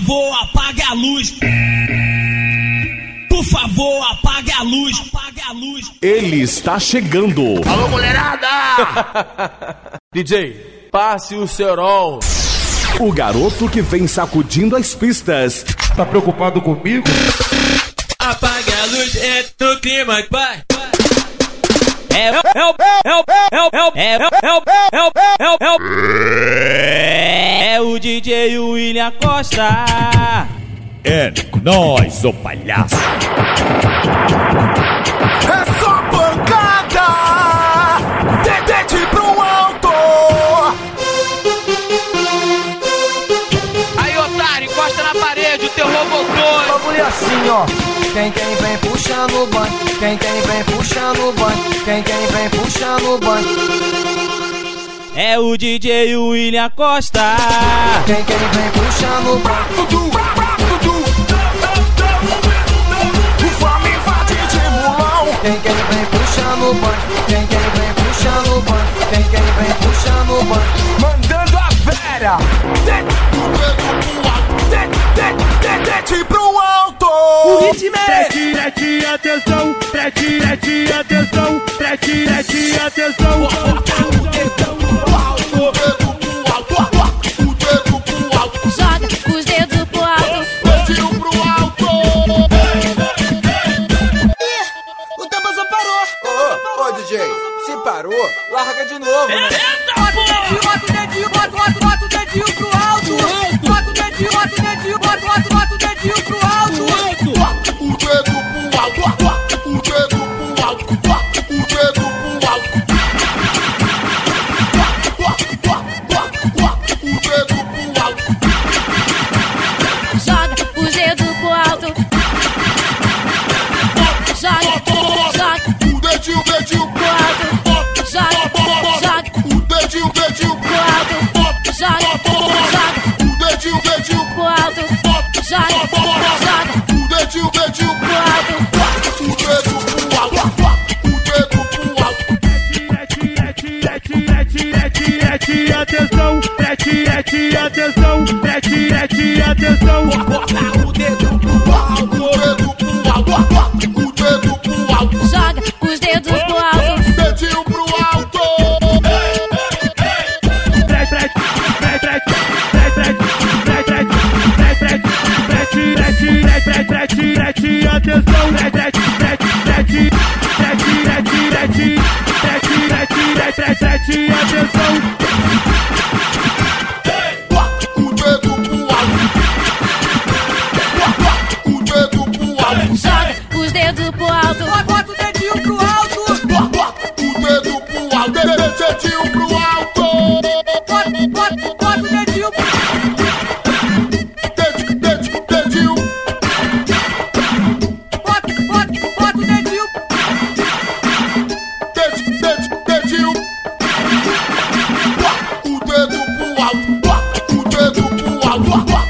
favor, apague a luz. Por favor, apague a luz. Apague a luz. Ele está chegando. Alô, mulherada! DJ, passe o cerol. O garoto que vem sacudindo as pistas. Tá preocupado comigo? Apague a luz, é no clima, vai. É o DJ William Costa. É nóis, ô palhaço. É só pancada, dedete pro alto. Aí, otário, encosta na parede, o terror voltou. O bagulho é assim, ó. Quem vem puxando o banco, quem vem puxando o banco, quem vem puxando o banco. É o DJ William Costa. Quem vem puxando o banco. O fome invade de mulão. Quem vem puxando o banco, quem vem puxando o banco, quem vem puxando o banco. Mandando a vera. Dedete pro alto. O ritmo é Preste atenção, preste atenção, preste atenção. Joga os dedos pro alto. Dedinho pro alto. O tempo só parou. Ô DJ, se parou, larga de novo, né? Bota o dedinho pro alto. Bota o dedinho pro alto. Bota o dedo pro alto. O dedo pro alto, o dedo pro alto, o dedo pro alto. Joga os dedos pro alto. Joga O dedinho pro alto. Joga o dedinho pro alto. Joga o dedinho pro alto. Joga o dedinho pro alto. o dedo pro alto, o dedo pro alto. Preste atenção, preste atenção, preste atenção. Bota o dedo pro alto. O dedo pro alto, o dedo pro alto. Joga os dedos pro alto. Dedinho pro alto. Preste atenção, preste atenção. O dedo pro alto, o dedo pro alto. Joga os dedos pro alto. Bota o dedinho pro alto. O dedo pro alto, dedinho pro alto. Bota o dedinho pro alto. Dedinho. Bota o dedinho. Dedinho. O dedo pro alto, o dedo pro alto.